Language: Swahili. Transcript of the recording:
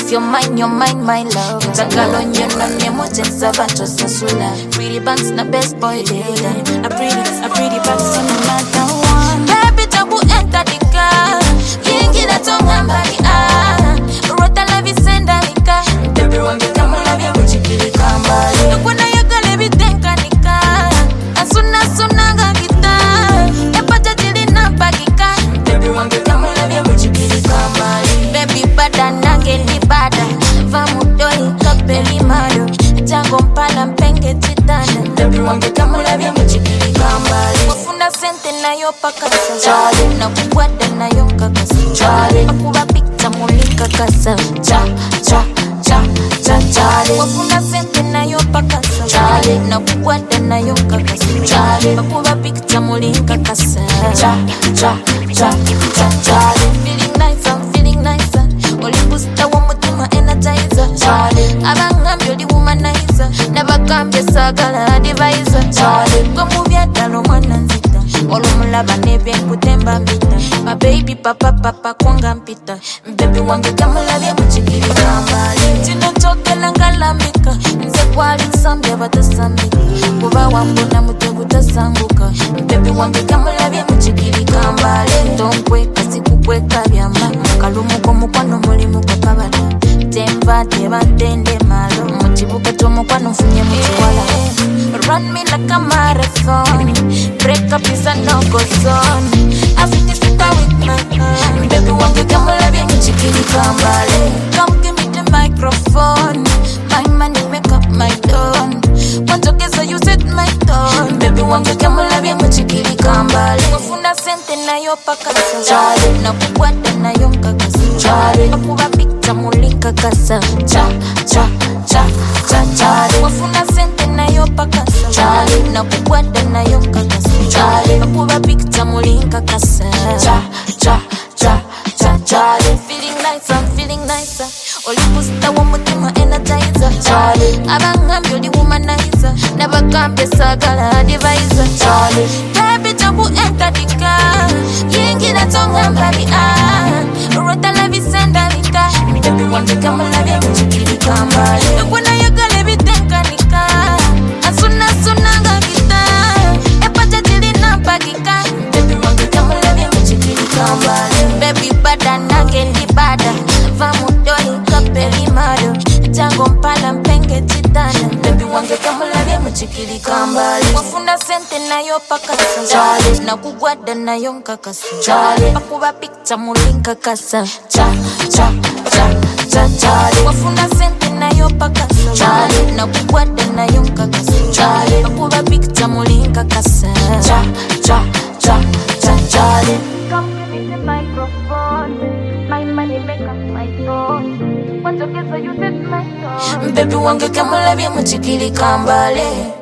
If you're mine, my love. Takalo nyona nyemote sabato sasula. Pretty bands na best boy leader. A pretty bands in another one. Baby tabu enter the car. Yingi na tonga mbali Rota la visenda nika. Baby wange kama labia kuchikili kambali. Nukuna yaga lebi tenka nika. Asuna nga kita. Epaja jili na bagika. Baby wange kama labia kuchikili kambali. Baby bada nange ni bada. Vamu doi kapeli malo. Jango mpala mpenge chitana. Baby wange kama labia kuchikili kambali. Wafuna sente na yo pakasa. Chale. Na kukwada na yo kakasa. Chale. Akuba picture mulika kasa. Chale. Wafuna sente na yo pakasa. Chale. Na kukwada na yo kakasa. Chale. Akuba picture mulika kasa. Chale. Feeling nice, I'm feeling nicer. Olibusta wa mutima energizer. Chale. Abangambyo di womanizer. Nabagambye sagala advisor. Chale. Kwa movie atalo mwana nzita. Olumulaba nebye nkutemba mpita. My baby papa kwanga mpita. Baby wange kama labia kuchikili kambali. Tino choke langalamika. Nze kwali nsambya batasambika. Kuba wambona mutegu tasanguka. Baby wange kama labia kuchikili kambali. Ntonkweka sikukweka byama. Kalumuko mukwano mulimu kakabata. Temba teba tende malo. Muchibuka tomukwano mfunye mchiwala. Run me like a marathon. Break up is a no-go zone. I finish with my hand. Baby wange kama labia kuchikili kambali. Come give me the microphone. My money make up my tone. Wantokeza you set my tone. Baby wange kama labia kuchikili kambali. Wafuna sente na yo pakasa. Chale. Na kukwada na yo kakasa. Chale. Akuba picture mulika kasa. Chale. Wafuna sente na yo pakasa. Chale. Na kukwada na yo kakasa. Chale. Akuba picture mulika kasa. Chale. Feeling nice, I'm feeling nicer. Olibusta wa mutima energizer. Chale. Abangambyo di womanizer. Nabagambye sagala advisor. Chale. Baby tabu enter the car. Yingi na tonga mbali Rota la visenda nika. Baby wange kama labia kuchikili kambali. Nukuna yaga lebi tenka nika. Asuna nga kita. Epaja jili na bagika. Baby wange kama labia kuchikili kambali. Baby bada nange ni bada. Vamu doi kapeli malo. Jango mpala mpenge chitana. Baby wange kama labia kuchikili kambali. Wafuna sente na yo pakasa. Chale. Na kugwada na yo nkakasa. Chale. Akuba picture mulinka kasa. Chale. Wafuna sente na yo pakasa. Chale. Na kugwada na yo nkakasa. Chale. Akuba picture mulinka kasa. Chale. Come give me the microphone. My money make up my tone. Wantokeza you set my tone. Baby wange kama labia kuchikili kambali.